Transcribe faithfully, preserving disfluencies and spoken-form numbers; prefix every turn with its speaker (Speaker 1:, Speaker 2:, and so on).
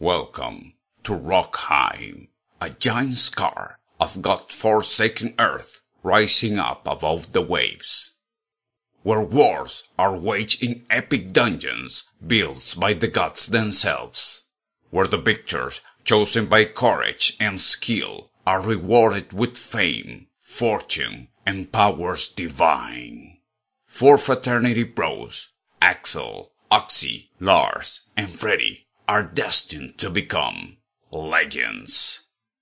Speaker 1: Welcome to Rockheim, a giant scar of God-forsaken earth rising up above the waves, where wars are waged in epic dungeons built by the gods themselves, where the victors chosen by courage and skill are rewarded with fame, fortune, and powers divine. Four fraternity bros, Axel, Oxy, Lars, and Freddy, are destined to become legends.